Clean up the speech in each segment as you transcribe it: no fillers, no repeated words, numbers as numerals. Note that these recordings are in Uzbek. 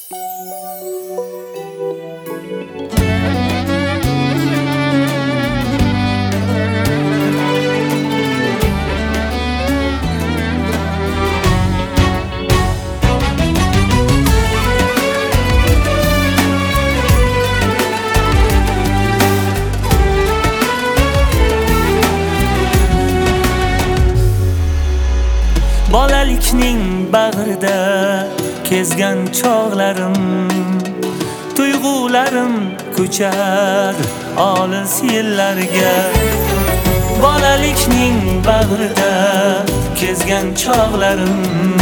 Bolalikning bag'rida kezgan chog'larim, tuyg'ularim ko'char olis yillarga. Bolalikning bag'rida kezgan chog'larim,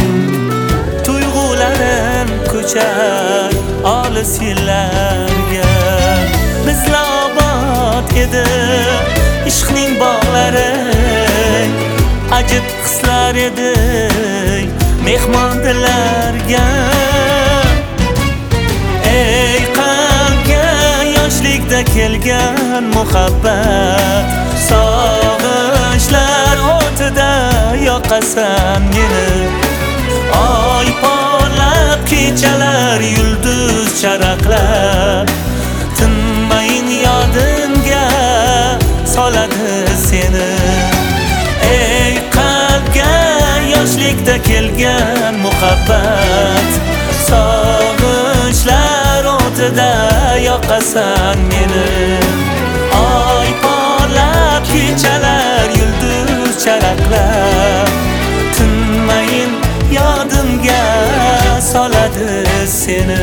tuyg'ularim ko'char olis yillarga. Bizlar obod edi ishqning bog'lari, ajib hislar edi mehmonlarga. Ey qalbga yoshlikda kelgan muhabbat, sog'inchlar o'tida yoqasan meni. Oy porlab kechalar yulduz charaqlab, tinmayin yodimga soladi seni. Ey qalbga yoshlikda kelgan muhabbat, sog'inchlar o'tida yoqasan meni. Oy porlab kechalar yulduz charaqlab, tinmayin yodimga soladi seni.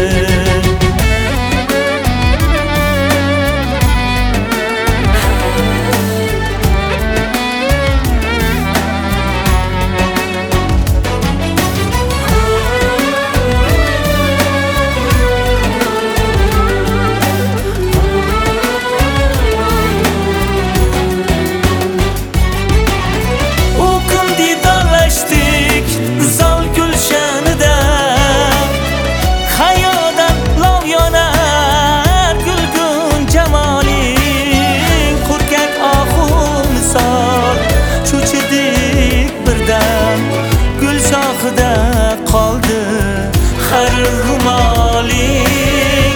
Qoldi har rumoling.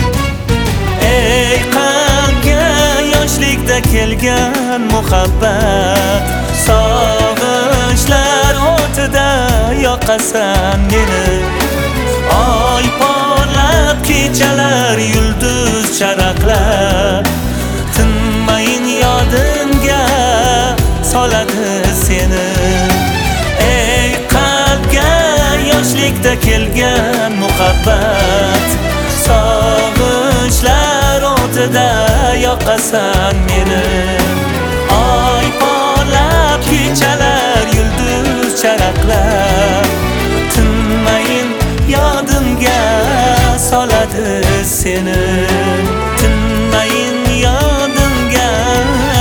Ey qalbga yoshlikda kelgan muhabbat, sog'inchlar o'tida yoqasan meni. Oy porlab kechalar yulduz charaqlab, tinmayin yodimga soladi seni. Ey qalbga yoshlikda kelgan muhabbat, sog'inchlar o'tida yoqasan meni. Oy porlab kechalar yulduz charaqlab, tinmayin yodimga soladi seni. Tinmayin yodimga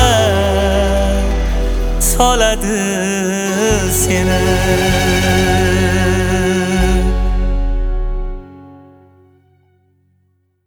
soladi seni.